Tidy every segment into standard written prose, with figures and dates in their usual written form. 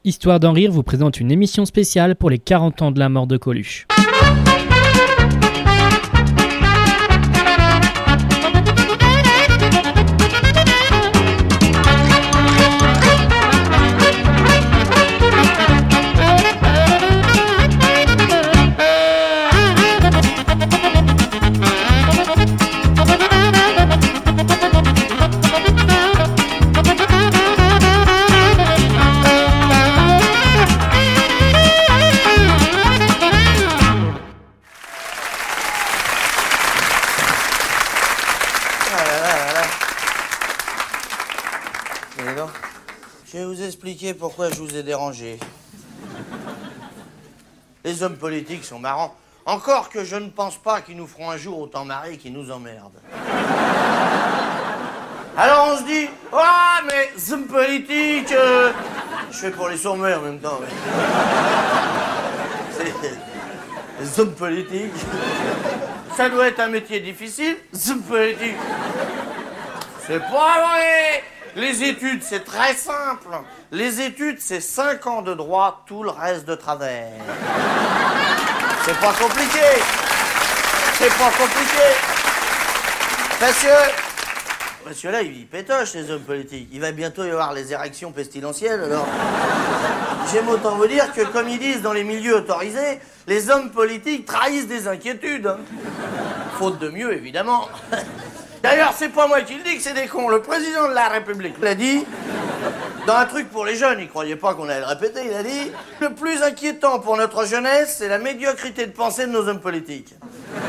Histoire d'en rire vous présente une émission spéciale pour les 40 ans de la mort de Coluche. Je vais vous expliquer pourquoi je vous ai dérangé. Les hommes politiques sont marrants. Encore que je ne pense pas qu'ils nous feront un jour autant marrer qu'ils nous emmerdent. Alors on se dit, ah mais les hommes politiques, je fais pour les sourds-muets en même temps. Les hommes politiques, ça doit être un métier difficile, les hommes politiques. C'est pas vrai. Les études, c'est très simple. Les études, c'est 5 ans de droit, tout le reste de travers. C'est pas compliqué. C'est pas compliqué. Parce que là, il pétoche, les hommes politiques. Il va bientôt y avoir les érections pestilentielles, alors... J'aime autant vous dire que, comme ils disent dans les milieux autorisés, les hommes politiques trahissent des inquiétudes. Hein. Faute de mieux, évidemment. D'ailleurs, c'est pas moi qui le dis que c'est des cons. Le président de la République l'a dit dans un truc pour les jeunes. Il croyait pas qu'on allait le répéter. Il a dit « Le plus inquiétant pour notre jeunesse, c'est la médiocrité de pensée de nos hommes politiques. »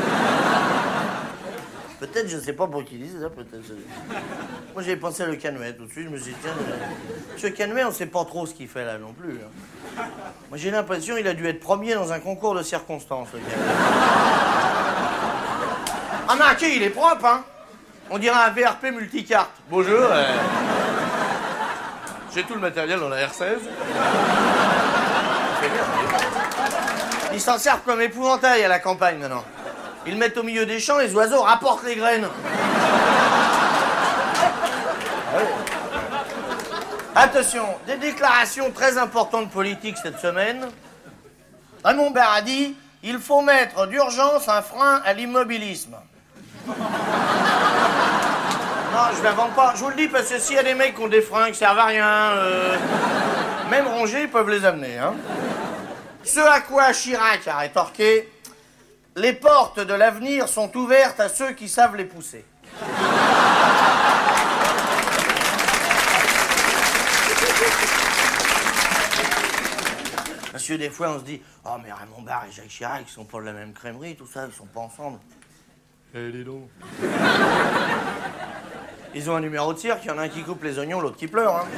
Peut-être, je sais pas pour qui il dit ça, peut-être. Moi, j'avais pensé à Le Canuet tout de suite. Je me suis dit, tiens, monsieur Canuet, on sait pas trop ce qu'il fait là non plus. Hein. Moi, j'ai l'impression qu'il a dû être premier dans un concours de circonstances, le Canuet. Ah, mais il est propre, hein. On dirait un VRP multicarte. Bonjour. J'ai tout le matériel dans la R16. Ils s'en servent comme épouvantail à la campagne maintenant. Ils le mettent au milieu des champs, les oiseaux rapportent les graines. Attention, des déclarations très importantes politiques cette semaine. Raymond Barre a dit « Il faut mettre d'urgence un frein à l'immobilisme ». Non, je l'invente pas. Je vous le dis parce que s'il y a des mecs qui ont des freins qui servent à rien, même rongés, ils peuvent les amener. Hein. Ce à quoi Chirac a rétorqué, les portes de l'avenir sont ouvertes à ceux qui savent les pousser. Parce que des fois on se dit, oh mais Raymond Barre et Jacques Chirac, ils sont pas de la même crèmerie, tout ça, ils sont pas ensemble. Eh, dis donc. Ils ont un numéro de cirque, il y en a un qui coupe les oignons, l'autre qui pleure. Hein.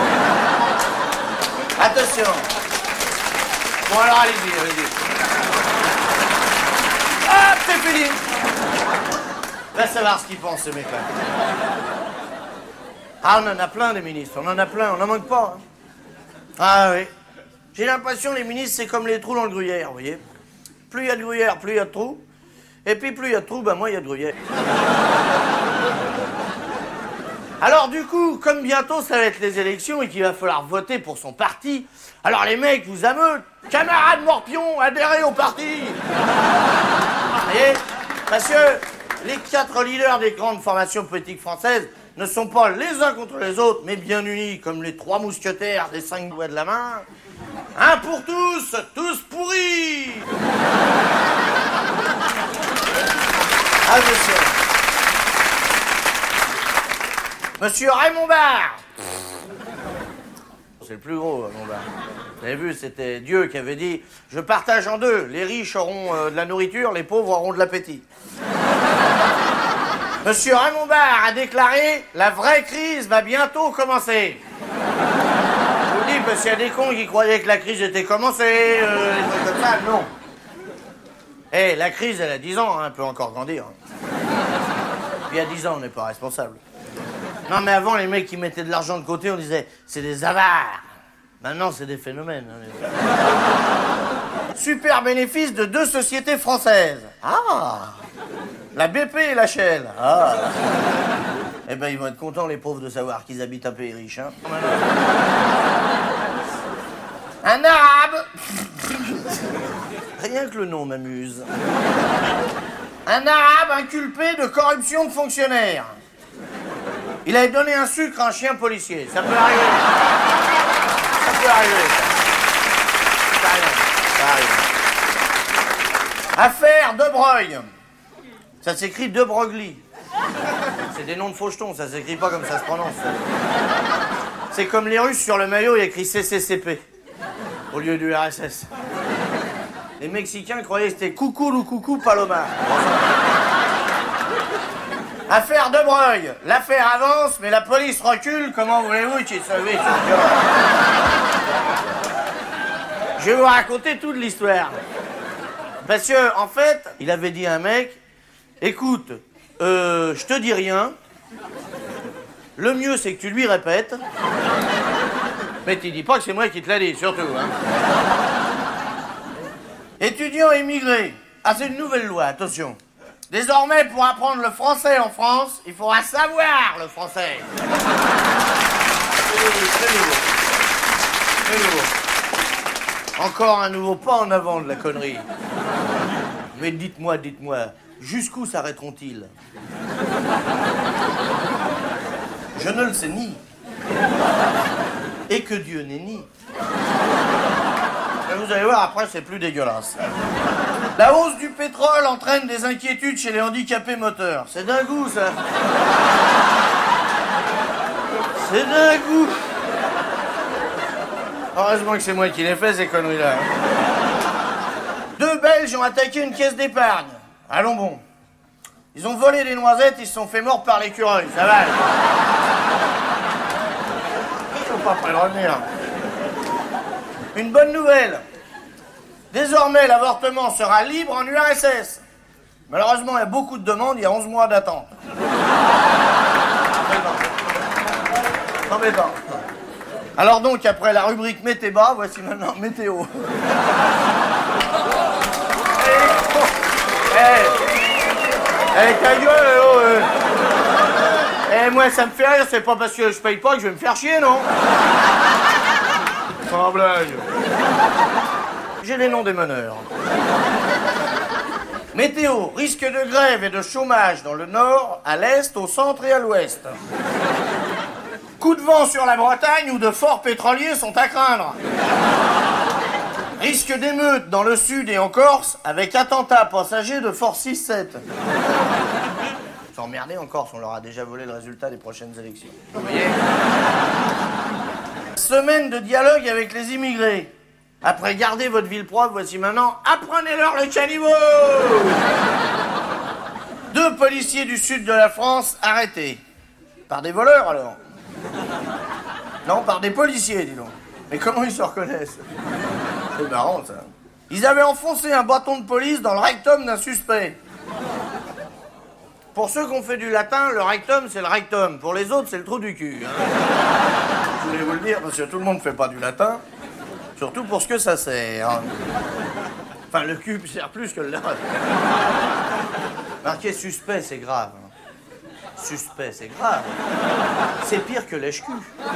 Attention. Bon alors allez-y, allez-y. Hop, c'est fini. Va savoir ce qu'ils pensent, ces mecs-là. Ah, on en a plein des ministres, on en a plein, on n'en manque pas. Hein. Ah oui. J'ai l'impression les ministres, c'est comme les trous dans le gruyère, vous voyez. Plus il y a de gruyère, plus il y a de trous. Et puis plus il y a de trous, ben moins il y a de gruyère. Alors du coup, comme bientôt ça va être les élections et qu'il va falloir voter pour son parti, alors les mecs vous ameutent, camarades morpions, adhérez au parti. Vous voyez? Parce que les 4 leaders des grandes formations politiques françaises ne sont pas les uns contre les autres, mais bien unis comme les 3 mousquetaires des 5 doigts de la main. Un pour tous, tous pourris. Attention. Monsieur Raymond Barre. C'est le plus gros, Raymond Barre. Vous avez vu, c'était Dieu qui avait dit « Je partage en deux, les riches auront de la nourriture, les pauvres auront de l'appétit. » Monsieur Raymond Barre a déclaré « La vraie crise va bientôt commencer. » Je vous le dis, parce qu'il y a des cons qui croyaient que la crise était commencée, des trucs comme ça, non. Eh, la crise, elle a 10 ans, hein, elle peut encore grandir. Puis il y a 10 ans, on n'est pas responsable. Non, mais avant, les mecs qui mettaient de l'argent de côté, on disait « c'est des avares ». Maintenant, c'est des phénomènes. Super bénéfice de 2 sociétés françaises. Ah, la BP et la Shell. Ah. Eh ben, ils vont être contents, les pauvres, de savoir qu'ils habitent un pays riche. Hein. Un arabe. Rien que le nom m'amuse. Un arabe inculpé de corruption de fonctionnaire. Il avait donné un sucre à un chien policier. Ça peut arriver. Ça peut arriver. Ça arrive. Affaire De Broglie. Ça s'écrit De Broglie. C'est des noms de fauchetons, ça s'écrit pas comme ça se prononce. C'est comme les Russes sur le maillot, il y a écrit CCCP au lieu du RSS. Les Mexicains croyaient que c'était Coucou ou Coucou Paloma. Affaire De Broglie. L'affaire avance, mais la police recule. Comment voulez-vous qu'il se sauve? Je vais vous raconter toute l'histoire. Parce que, en fait, il avait dit à un mec, écoute, je te dis rien. Le mieux, c'est que tu lui répètes. Mais tu dis pas que c'est moi qui te l'ai dit, surtout. Hein. Étudiants émigrés. Ah, c'est une nouvelle loi, attention. Désormais, pour apprendre le français en France, il faudra savoir le français. C'est nouveau. C'est nouveau. Encore un nouveau pas en avant de la connerie. Mais dites-moi, jusqu'où s'arrêteront-ils? Je ne le sais ni. Et que Dieu n'est ni. Et vous allez voir, après, c'est plus dégueulasse. La hausse du pétrole entraîne des inquiétudes chez les handicapés moteurs. C'est d'un goût, ça. C'est d'un goût. Heureusement que c'est moi qui l'ai fait, ces conneries-là. 2 Belges ont attaqué une caisse d'épargne. Allons bon. Ils ont volé des noisettes, ils se sont fait mordre par l'écureuil. Ça va. Ils sont pas prêts de revenir. Une bonne nouvelle. Désormais, l'avortement sera libre en URSS. Malheureusement, il y a beaucoup de demandes, il y a 11 mois d'attente. Embêtant. Alors donc, après la rubrique Météba, voici maintenant Météo. Ta gueule, oh, moi, ça me fait rire, c'est pas parce que je paye pas que je vais me faire chier, non? Sans blague. J'ai les noms des meneurs. Météo, risque de grève et de chômage dans le nord, à l'est, au centre et à l'ouest. Coup de vent sur la Bretagne où de forts pétroliers sont à craindre. Risque d'émeute dans le sud et en Corse avec attentat passager de force 6-7. Ils sont emmerdés en Corse, on leur a déjà volé le résultat des prochaines élections. Vous voyez ? Semaine de dialogue avec les immigrés. Après gardez votre ville propre, voici maintenant apprenez-leur le caniveau. 2 policiers du sud de la France arrêtés. Par des voleurs alors? Non, par des policiers, dis donc. Mais comment ils se reconnaissent? C'est marrant, ça. Ils avaient enfoncé un bâton de police dans le rectum d'un suspect. Pour ceux qui ont fait du latin, le rectum, c'est le rectum. Pour les autres, c'est le trou du cul. Hein. Je voulais vous le dire, parce que tout le monde ne fait pas du latin. Surtout pour ce que ça sert. Enfin, le cul sert plus que le latin. Marqué suspect, c'est grave. Suspect, c'est grave. C'est pire que lèche-cul.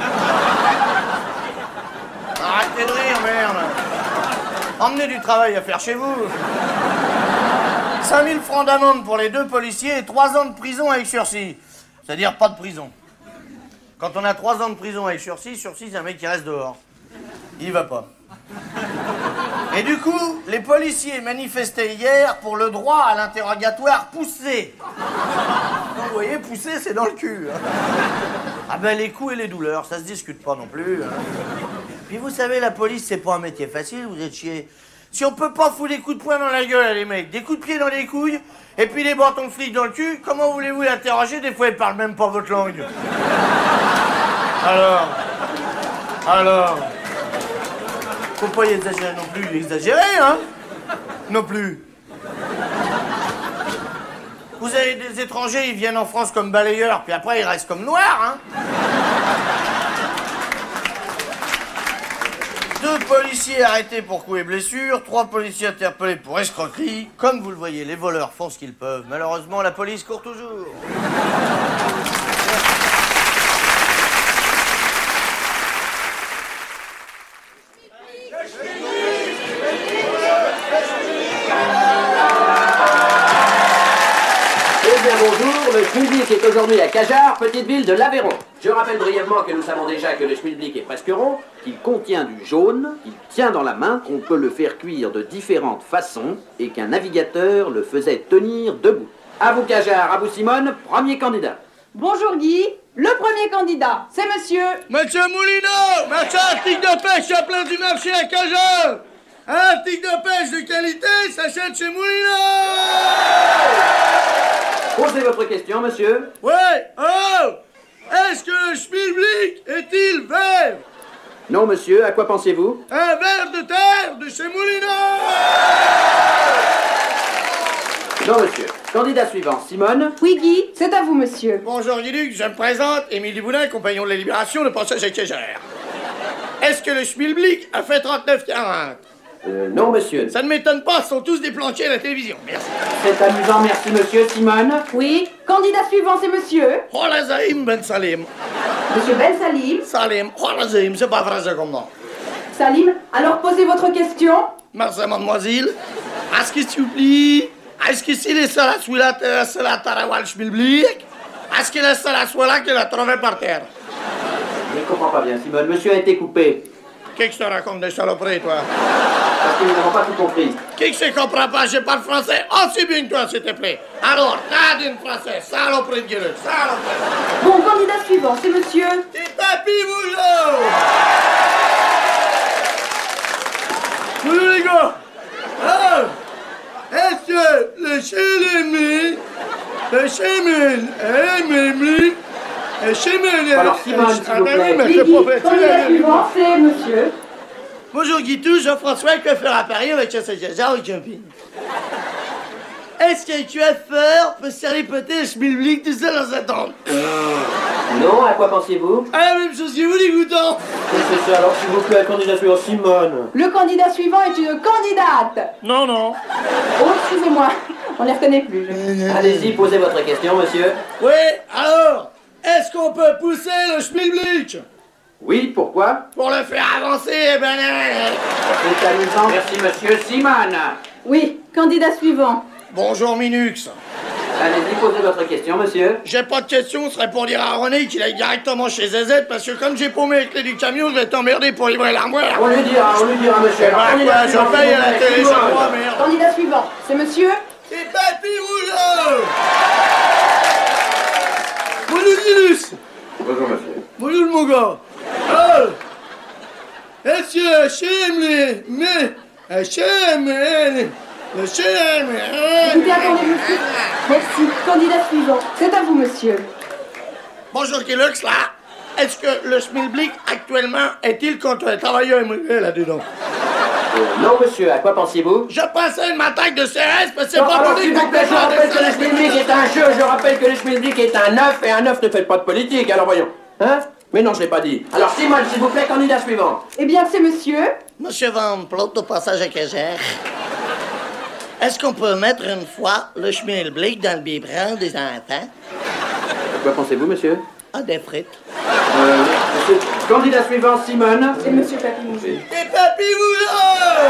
Arrêtez de rire, merde. Emmenez du travail à faire chez vous. 5 000 francs d'amende pour les 2 policiers et 3 ans de prison avec sursis. C'est-à-dire pas de prison. Quand on a 3 ans de prison avec sursis, c'est un mec qui reste dehors. Il y va pas. Et du coup, les policiers manifestaient hier pour le droit à l'interrogatoire poussé. Donc, vous voyez, poussé, c'est dans le cul. Hein. Ah ben, les coups et les douleurs, ça se discute pas non plus. Hein. Puis vous savez, la police, c'est pas un métier facile, vous êtes chiés. Si on peut pas foutre des coups de poing dans la gueule, les mecs, des coups de pied dans les couilles, et puis des bâtons de flic dans le cul, comment voulez-vous l'interroger? Des fois, ils parlent même pas votre langue. Alors... Faut pas y exagérer non plus, exagérer, hein? Non plus. Vous avez des étrangers, ils viennent en France comme balayeurs, puis après ils restent comme noirs, hein? 2 policiers arrêtés pour coups et blessures, 3 policiers interpellés pour escroquerie. Comme vous le voyez, les voleurs font ce qu'ils peuvent. Malheureusement, la police court toujours. Eh bien bonjour, le Schmilblick est aujourd'hui à Cajarc, petite ville de l'Aveyron. Je rappelle brièvement que nous savons déjà que le Schmilblick est presque rond, qu'il contient du jaune, qu'il tient dans la main, qu'on peut le faire cuire de différentes façons et qu'un navigateur le faisait tenir debout. À vous Cajarc, à vous Simone, premier candidat. Bonjour Guy, le premier candidat, c'est monsieur... Monsieur Moulineau, marchand article de pêche à plein du marché à Cajarc. Un article de pêche de qualité s'achète chez Moulineau. Posez votre question, monsieur. Ouais, oh! Est-ce que le Schmilblick est-il vert? Non, monsieur, à quoi pensez-vous? Un ver de terre de chez Moulineau. Non, monsieur. Candidat suivant, Simone. Oui Guy, c'est à vous monsieur. Bonjour Guy-Luc, je me présente, Émile Duboulin, compagnon de la Libération, de passage à Cajarc. Est-ce que le Schmilblick a fait 39,40? Non, monsieur. Ça ne m'étonne pas, ils sont tous des planchers à la télévision. Merci. C'est amusant, merci, monsieur. Simone. Oui, candidat suivant c'est monsieur... Holazaïm Ben Salim. Monsieur Ben Salim. Salim, Holazaïm, c'est pas français comme nom. Salim, alors posez votre question. Merci, mademoiselle. Est-ce que s'il vous plaît, est-ce que c'est les seuls à souiller la Tarawal Schmilblick? Est-ce que les seuls à souiller que la trouvé par terre? Je ne comprends pas bien, Simone. Monsieur a été coupé. Qu'est-ce que tu racontes des saloperies, toi? Parce que nous n'avons pas tout compris. Qui que je comprends pas, je parle français aussi bien que toi, s'il te plaît. Alors, t'as dit français, saloperie de gueule, saloperie. Bon, candidat suivant, c'est monsieur... T'es papy boulot. Bonjour les gars. Alors, est-ce que le chélémi, le chémine, le chémine... Alors, Simone, s'il vous plaît. Oui Guy, candidat suivant c'est monsieur... Bonjour Guitou, Jean-François, coiffeur à Paris avec Chassagazar au camping. Est-ce qu'un coiffeur peut se ripoter le Schmilblick tout seul dans sa tente? Non, à quoi pensez-vous? Ah, la même chose que vous, les goutons. C'est ça, alors s'il vous plaît, candidat suivant, Simone. Le candidat suivant est une candidate. Non, non. Oh, excusez-moi, on ne les reconnaît plus. Allez-y, posez votre question, monsieur. Oui, alors, est-ce qu'on peut pousser le Schmilblick? Oui, pourquoi? Pour le faire avancer, eh ben... C'est amusant. Merci, monsieur. Simone. Oui, candidat suivant. Bonjour Minux. Allez-y, posez votre question, monsieur. J'ai pas de question, ce serait pour dire à René qu'il aille directement chez ZZ, parce que comme j'ai paumé les clés du camion, je vais t'emmerder pour livrer l'armoire. On lui dira, monsieur. Alors, Ouais, candidat je suivant, paye à la s'il vous plaît, télé, Simone. ça croit, merde. Candidat suivant, c'est monsieur... C'est Papy Rougeau. Bonjour Linus. Bonjour, monsieur. Bonjour mon gars. Oh. Est-ce que j'aime le Écoutez, attendez monsieur. Merci, candidat suivant, c'est à vous monsieur. Bonjour Kelux, là. Est-ce que le Schmilblick actuellement est-il contre les travailleurs immigrés là-dedans? Non, monsieur, à quoi pensiez-vous? Je pense à une attaque de CRS parce que c'est Non, pas alors, pour s'il dire vous plaît, je rappelle que le Schmilblick est un jeu, je rappelle que le Schmilblick est un œuf, et un œuf ne fait pas de politique, alors voyons. Hein? Mais non, je l'ai pas dit. Alors, Simone, s'il vous plaît, candidat suivant. Eh bien, c'est monsieur... Monsieur Van Plot, au passage à Cajarc. Est-ce qu'on peut mettre une fois le Schmilblick dans le biberon des enfants? À quoi pensez-vous, monsieur? Ah, des frites. Monsieur, candidat suivant, Simone. C'est monsieur Papillon. Et Papy Boulot!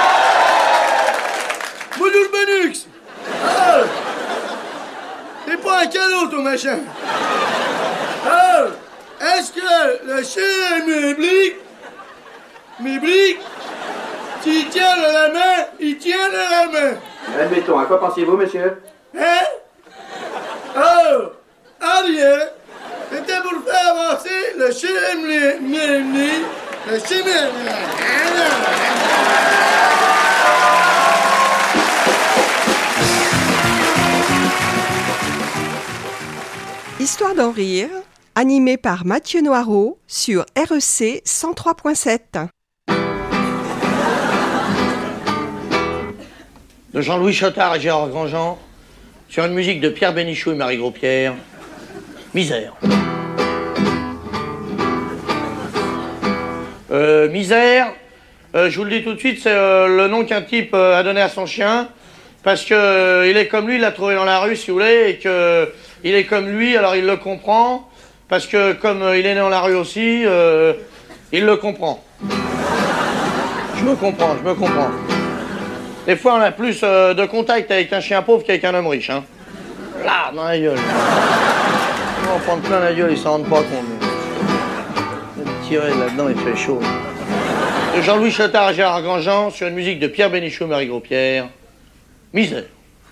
Bonjour Benux! Oh! T'es pas un cadeau, ton machin! Oh! Est-ce que le chien Schmilblick, s'il tient de la main, il tient de la main! Admettons, à quoi pensiez-vous, monsieur? Hein? Oh! Ah bien! C'était pour faire avancer le Histoire d'en rire, animé par Mathieu Noireau sur REC 103.7. De Jean-Louis Chotard et Gérard Grandjean, sur une musique de Pierre Bénichou et Marie Gros-Pierre, Misère. Misère, je vous le dis tout de suite, c'est le nom qu'un type a donné à son chien, parce que il est comme lui, il l'a trouvé dans la rue, si vous voulez, et que il est comme lui, alors il le comprend, parce que comme il est né dans la rue aussi, il le comprend. Je me comprends. Des fois, on a plus de contact avec un chien pauvre qu'avec un homme riche, hein. Là, dans la gueule. Ils vont en prendre plein la gueule, ils s'en rendent pas compte. Tirer là-dedans, il fait chaud. De Jean-Louis Chottard à Gérard Grandjean, sur une musique de Pierre Bénichou, Marie Gros-Pierre. Misère.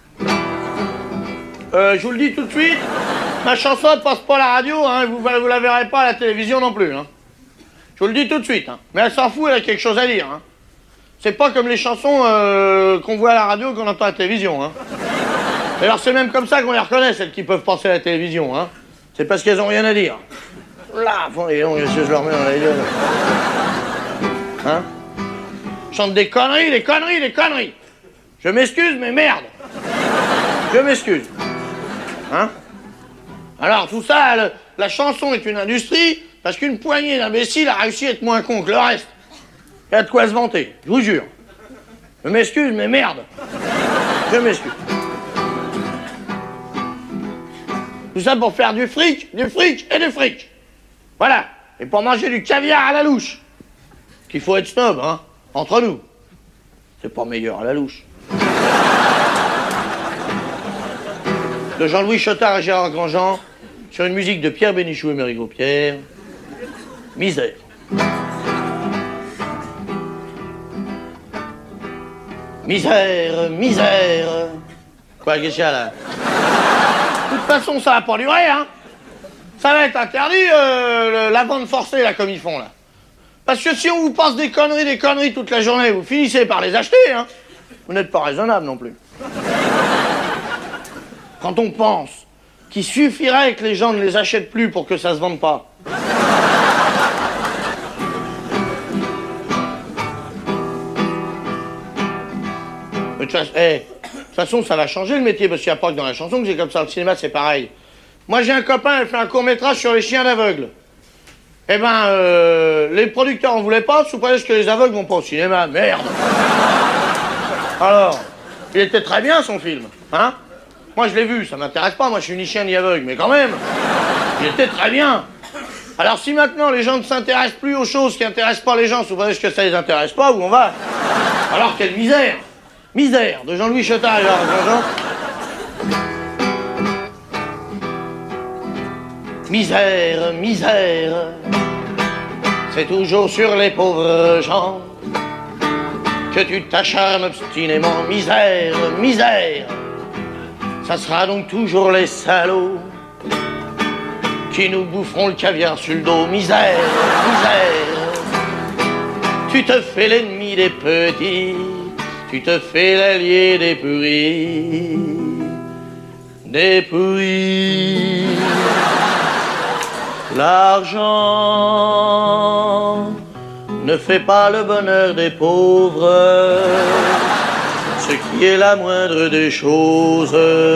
Je vous le dis tout de suite, ma chanson ne passe pas à la radio, hein, vous la verrez pas à la télévision non plus. Hein. Je vous le dis tout de suite, hein. Mais elle s'en fout, elle a quelque chose à dire. Hein. C'est pas comme les chansons qu'on voit à la radio qu'on entend à la télévision. Hein. Alors c'est même comme ça qu'on les reconnaît, celles qui peuvent passer à la télévision. Hein. C'est parce qu'elles ont rien à dire. Là, bon, et donc, je leur mets dans la gueule. Hein? Chante des conneries, des conneries. Je m'excuse, mais merde. Je m'excuse. Hein? Alors tout ça, la chanson est une industrie parce qu'une poignée d'imbéciles a réussi à être moins con que le reste. Il y a de quoi se vanter, je vous jure. Je m'excuse, mais merde. Je m'excuse. Tout ça pour faire du fric et du fric. Voilà. Et pour manger du caviar à la louche. Qu'il faut être snob, hein, entre nous. C'est pas meilleur à la louche. De Jean-Louis Chottard et Gérard Grandjean, sur une musique de Pierre Bénichou et Marie Gros-Pierre. Misère. Misère. Quoi, qu'est-ce qu'il y a là? De toute façon, ça va pas durer, hein. Ça va être interdit, la vente forcée, là, comme ils font, là. Parce que si on vous passe des conneries toute la journée, vous finissez par les acheter, hein. Vous n'êtes pas raisonnable non plus. Quand on pense qu'il suffirait que les gens ne les achètent plus pour que ça se vende pas. Mais de toute façon, ça va changer le métier, parce qu'il n'y a pas que dans la chanson que c'est comme ça. Le cinéma, c'est pareil. Moi, j'ai un copain, il fait un court-métrage sur les chiens d'aveugles. Eh ben, les producteurs en voulaient pas, sous prétexte que les aveugles vont pas au cinéma. Merde. Alors, il était très bien, son film, hein. Moi, je l'ai vu, ça m'intéresse pas, moi, je suis ni chien ni aveugle, mais quand même, il était très bien. Alors, si maintenant, les gens ne s'intéressent plus aux choses qui intéressent pas les gens, sous prétexte que ça les intéresse pas, où on va? Alors, quelle misère. Misère, de Jean-Louis Chottard et Gérard Grandjean. Misère, c'est toujours sur les pauvres gens que tu t'acharnes obstinément. Misère, ça sera donc toujours les salauds qui nous boufferont le caviar sur le dos. Misère, tu te fais l'ennemi des petits, tu te fais l'allié des pourris. L'argent ne fait pas le bonheur des pauvres, ce qui est la moindre des choses.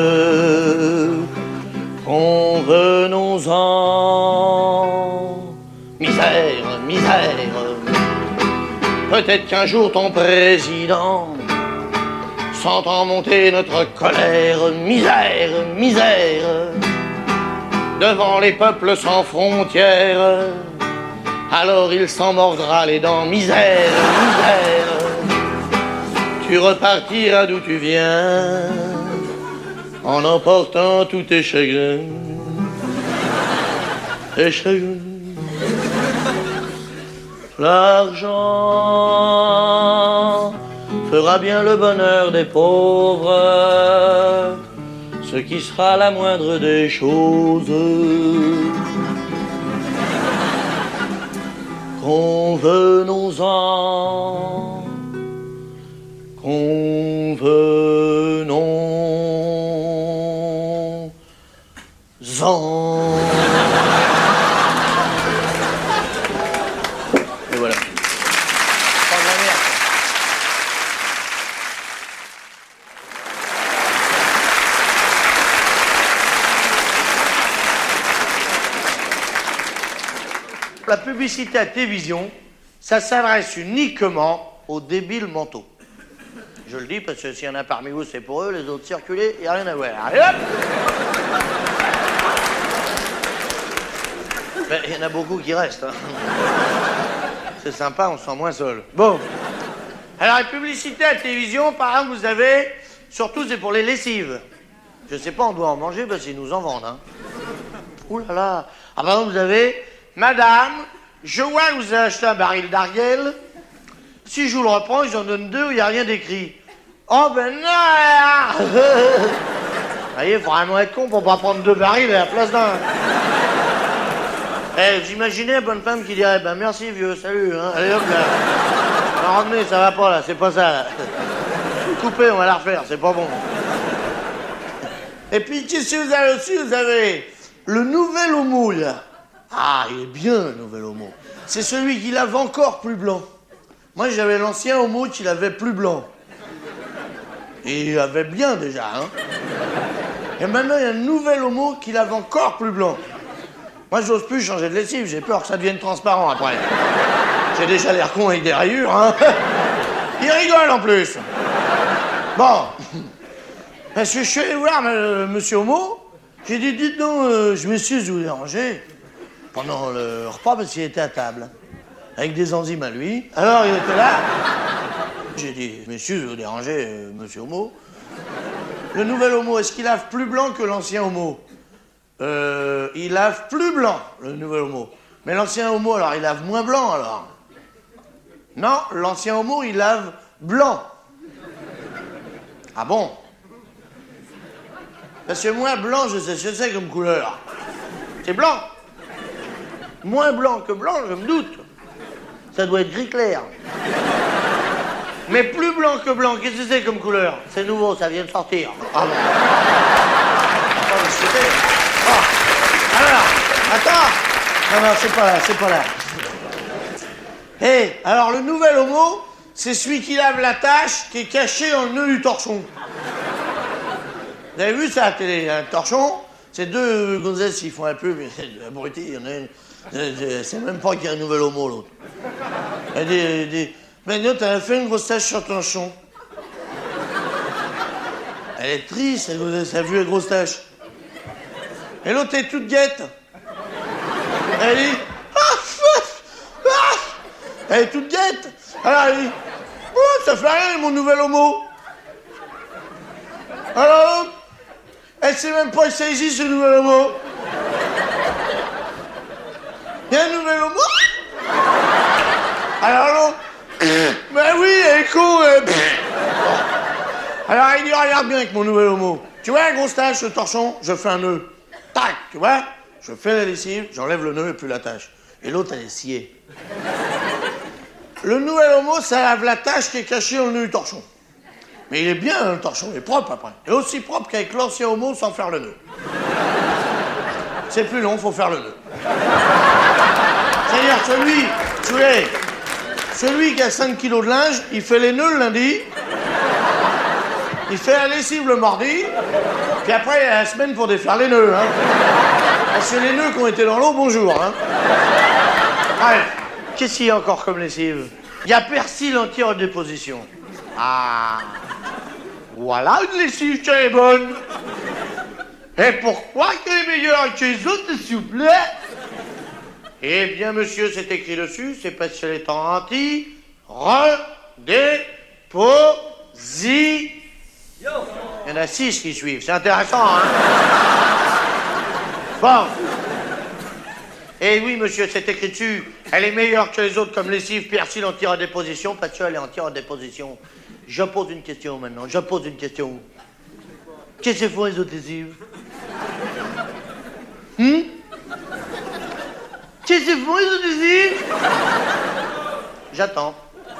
Convenons-en. Misère. Peut-être qu'un jour ton président s'entend monter notre colère. Misère. Devant les peuples sans frontières, alors il s'en mordra les dents. Misère. Tu repartiras d'où tu viens, en emportant tous tes chagrins. L'argent fera bien le bonheur des pauvres, ce qui sera la moindre des choses. Convenons-en. Et voilà. Pas de la merde. La publicité à télévision, ça s'adresse uniquement aux débiles mentaux. Je le dis parce que s'il y en a parmi vous, c'est pour eux, les autres circuler, il n'y a rien à voir. Allez hop! Il y en a beaucoup qui restent. Hein. C'est sympa, on se sent moins seul. Bon. Alors, les publicités à la télévision, par exemple, vous avez... Surtout, c'est pour les lessives. Je sais pas, on doit en manger parce qu'ils nous en vendent, hein. Ouh là là. Ah, par exemple, vous avez... Madame, je vois que vous avez acheté un baril d'Ariel. Si je vous le reprends, ils en donnent 2 où il n'y a rien d'écrit. Oh ben non. Vous voyez, il faut vraiment être con pour pas prendre 2 barils à la place d'un. Eh, vous imaginez une bonne femme qui dirait, ben merci vieux, salut, hein. Allez hop là. On va ramener, ça va pas là, c'est pas ça là. Coupez, on va la refaire, c'est pas bon. Et puis, qu'est-ce que vous avez aussi? Vous avez le nouvel homo, là. Ah, il est bien, le nouvel homo. C'est celui qui lave encore plus blanc. Moi, j'avais l'ancien homo qui l'avait plus blanc. Et il avait bien, déjà, hein. Et maintenant, il y a un nouvel homo qui lave encore plus blanc. Moi, j'ose plus changer de lessive, j'ai peur que ça devienne transparent, après. J'ai déjà l'air con avec des rayures, hein. Il rigole, en plus. Bon. Parce que je suis allé voir monsieur Homo, j'ai dit, dites donc, je m'excuse de vous déranger pendant le repas parce qu'il était à table, avec des enzymes à lui. Alors, il était là. J'ai dit, je m'excuse de vous déranger, monsieur Homo. Le nouvel Homo, est-ce qu'il lave plus blanc que l'ancien Homo? Il lave plus blanc, le nouvel Homo. Mais l'ancien Homo, alors, il lave moins blanc, alors? Non, l'ancien Homo, il lave blanc. Ah bon? Parce que moins blanc, je sais ce que c'est comme couleur. C'est blanc. Moins blanc que blanc, je me doute. Ça doit être gris clair. Mais plus blanc que blanc, qu'est-ce que c'est comme couleur? C'est nouveau, ça vient de sortir. Ah bon. Alors, attends. Non, c'est pas là. Hé, alors le nouvel homo, c'est celui qui lave la tache qui est cachée dans le nœud du torchon. Vous avez vu ça à la télé, un torchon? C'est 2 gonzesses qui font un peu, mais c'est abruti, il y en a une. C'est même pas qu'il y a un nouvel homo, l'autre. Elle dit, ben l'autre, elle a fait une grosse tache sur ton torchon. Elle est triste, elle a vu la grosse tache. Et l'autre est toute guette. Elle dit, elle est toute guette. Alors elle dit, oh, ça fait rien, mon nouvel homo. Alors l'autre, elle sait même pas que ça existe, ce nouvel homo. Il y a un nouvel homo. Alors l'autre, ben oui, elle est con. Alors il dit, regarde bien avec mon nouvel homo. Tu vois la grosse tache, le torchon, je fais un nœud. Tac, tu vois? Je fais la lessive, j'enlève le nœud et puis la tache. Et l'autre, elle est sciée. Le nouvel homo, ça lave la tache qui est cachée dans le nœud du torchon. Mais il est bien, le torchon, il est propre après. Il est aussi propre qu'avec l'ancien homo sans faire le nœud. C'est plus long, faut faire le nœud. C'est-à-dire celui qui a 5 kilos de linge, il fait les nœuds le lundi, il fait la lessive le mardi, puis après, il y a la semaine pour défaire les nœuds, hein. Parce que les nœuds qui ont été dans l'eau, bonjour, hein. Allez, qu'est-ce qu'il y a encore comme lessive? Il y a persil anti-redéposition. Ah, voilà une lessive qui est bonne. Et pourquoi qu'elle est meilleure que les autres, s'il vous plaît? Eh bien, monsieur, c'est écrit dessus, c'est parce qu'elle est en anti-redéposition. Il y en a 6 qui suivent, c'est intéressant, hein? Bon. Eh oui, monsieur, c'est écrit dessus. Elle est meilleure que les autres comme lessive, persil, anti-redéposition, parce qu'elle est anti-redéposition. Je pose une question maintenant, Qu'est-ce que font les autres lessives? Qu'est-ce que font les autres lessives? J'attends.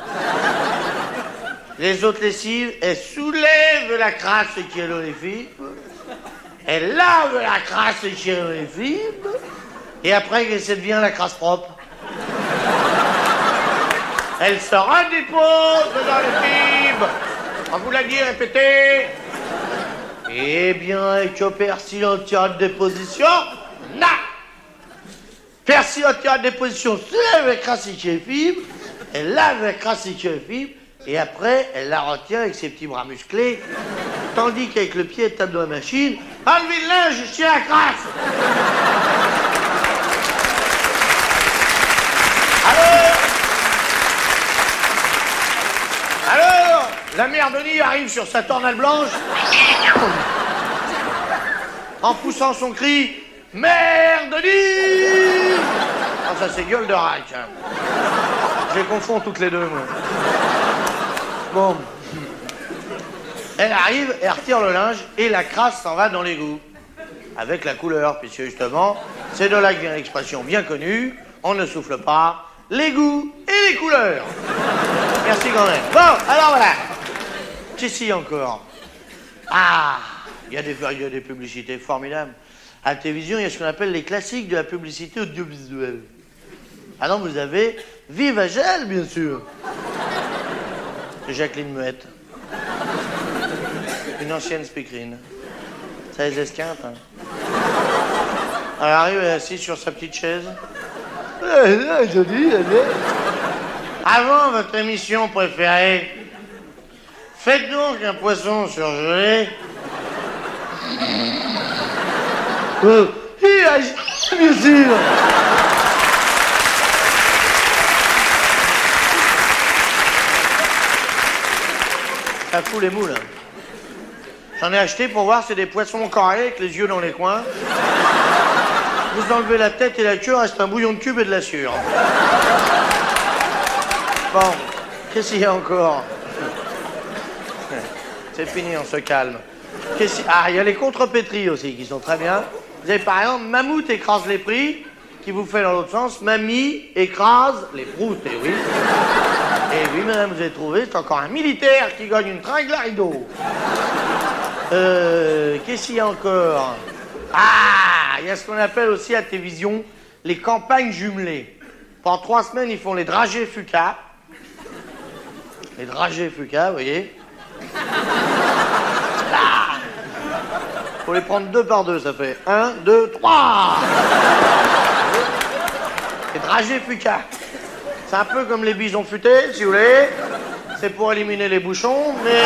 Les autres lessives, elles soulèvent la crasse qui est dans les fibres, elles lavent la crasse qui est dans les fibres, et après, ça devient la crasse propre. Elle se redépose dans les fibres. On vous l'a dit, répétez. Eh bien, avec le persil anti-redéposition, non. Persil anti-redéposition soulève la crasse qui est les fibres, elle lave la crasse qui est les fibres, et après, elle la retient avec ses petits bras musclés, tandis qu'avec le pied, elle tape dans la machine. Enlevez le linge, je tiens la crasse. La mère Denis arrive sur sa tornade blanche en poussant son cri « Mère Denis !» Ah, ça c'est gueule de rack. Hein. Je les confonds toutes les deux, moi. Bon. Elle arrive, elle retire le linge et la crasse s'en va dans l'égout. Avec la couleur, puisque justement, c'est de là que vient l'expression bien connue, on ne souffle pas l'égout et les couleurs. Merci quand même. Bon, alors voilà. Qu'est-ce qu'il y a encore? Ah, il y a des publicités formidables. À la télévision, il y a ce qu'on appelle les classiques de la publicité audiovisuelle. Ah non, vous avez Vive à Gel, bien sûr. C'est Jacqueline Muette. Une ancienne speakerine. Ça les esquinte, hein. Elle arrive, elle est assise sur sa petite chaise. Avant votre émission préférée, faites donc un poisson surgelé. Bien sûr. Ça fout les moules. J'en ai acheté pour voir, c'est des poissons carrés avec les yeux dans les coins. Vous enlevez la tête et la queue, reste un bouillon de cube et de la sueur. Bon, qu'est-ce qu'il y a encore? C'est fini, on se calme. Ah, il y a les contrepétries aussi qui sont très bien. Vous avez par exemple Mammouth écrase les prix, qui vous fait dans l'autre sens, Mamie écrase les proutes, et oui. Et oui, madame, vous avez trouvé, c'est encore un militaire qui gagne une tringle à rideau. Qu'est-ce qu'il y a encore? Ah, il y a ce qu'on appelle aussi à la télévision les campagnes jumelées. Pendant 3 semaines, ils font les dragées Fuca. Les dragées Fuca, vous voyez. Là. Faut les prendre 2 par 2, ça fait 1, 2, 3. Les dragées Fuca. C'est un peu comme les bisons futés, si vous voulez. C'est pour éliminer les bouchons, mais...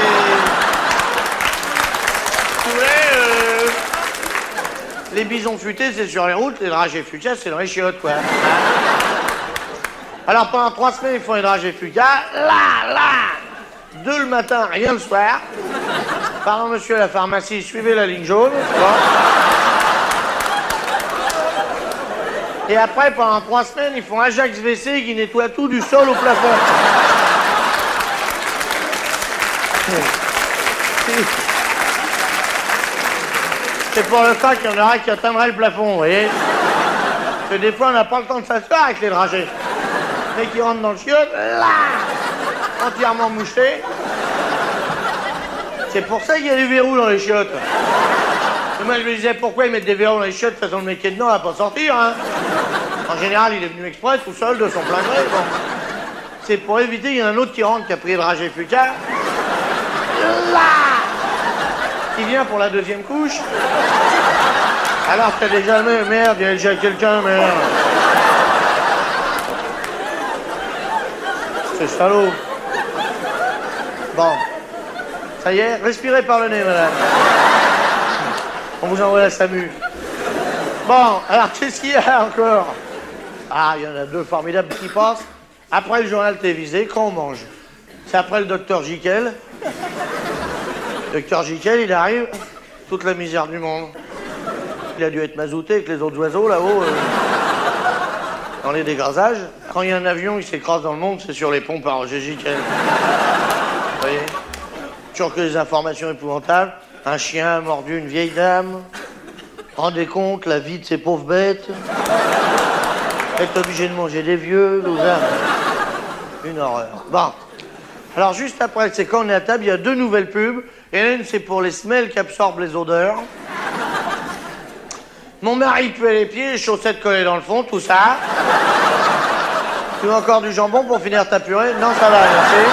Si vous voulez, les bisons futés, c'est sur les routes, les dragées Fuca, c'est dans les chiottes, quoi. Alors, pendant 3 semaines, ils font les dragées Fuca. Là, 2 le matin, rien le soir. Pardon, monsieur à la pharmacie, suivez la ligne jaune. Bon. Et après, pendant 3 semaines, ils font Ajax WC qui nettoie tout du sol au plafond. C'est pour le cas qu'il y en aura qui atteindrait le plafond, vous voyez. Parce que des fois, on n'a pas le temps de s'asseoir avec les dragées. Mais qui rentrent dans le chiotte, là, entièrement moucheté. C'est pour ça qu'il y a des verrous dans les chiottes. Et moi, je me disais, pourquoi ils mettent des verrous dans les chiottes? De toute façon, le mec qui est dedans, il va pas sortir, hein. En général, il est venu exprès, tout seul, de son plein gré, bon. C'est pour éviter, il y a un autre qui rentre, qui a pris le dragée Fuca. Là, qui vient pour la 2e couche. Alors que t'as déjà, merde, il y a déjà quelqu'un, merde. C'est salaud. Bon. Ça y est, respirez par le nez, madame. On vous envoie la SAMU. Bon, alors qu'est-ce qu'il y a encore? Ah, il y en a 2 formidables qui passent. Après le journal télévisé, quand on mange. C'est après le docteur Jekyll. Docteur Jekyll, il arrive, toute la misère du monde. Il a dû être mazouté avec les autres oiseaux là-haut, dans les dégrasages. Quand il y a un avion, il s'écrase dans le monde, c'est sur les ponts par Roger Jekyll. Vous voyez? Toujours que des informations épouvantables. Un chien a mordu une vieille dame. Rendez compte, la vie de ces pauvres bêtes. Être obligé de manger des vieux, tout ça. Une horreur. Bon. Alors, juste après, c'est quand on est à table, il y a 2 nouvelles pubs. Et l'une, c'est pour les semelles qui absorbent les odeurs. Mon mari puait les pieds, les chaussettes collées dans le fond, tout ça. Tu veux encore du jambon pour finir ta purée? Non, ça va, merci.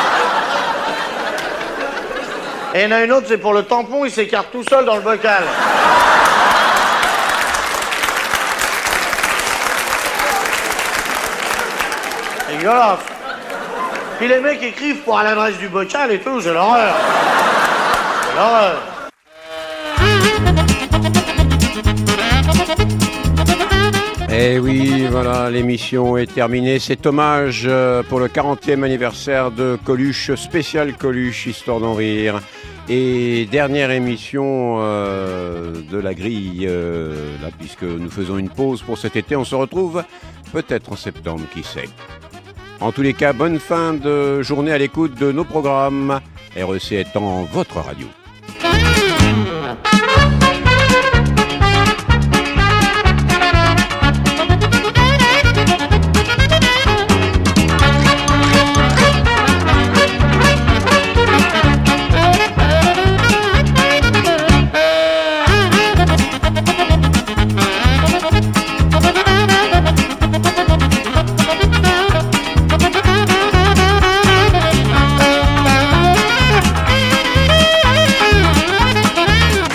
Et il y en a une autre, c'est pour le tampon, il s'écarte tout seul dans le bocal. C'est dégueulasse. Puis les mecs écrivent pour à l'adresse du bocal et tout, c'est l'horreur. C'est l'horreur. Et oui, voilà, l'émission est terminée. C'est hommage pour le 40e anniversaire de Coluche, spécial Coluche, histoire d'en rire. Et dernière émission de la grille, là, puisque nous faisons une pause pour cet été. On se retrouve peut-être en septembre, qui sait. En tous les cas, bonne fin de journée à l'écoute de nos programmes. REC étant votre radio.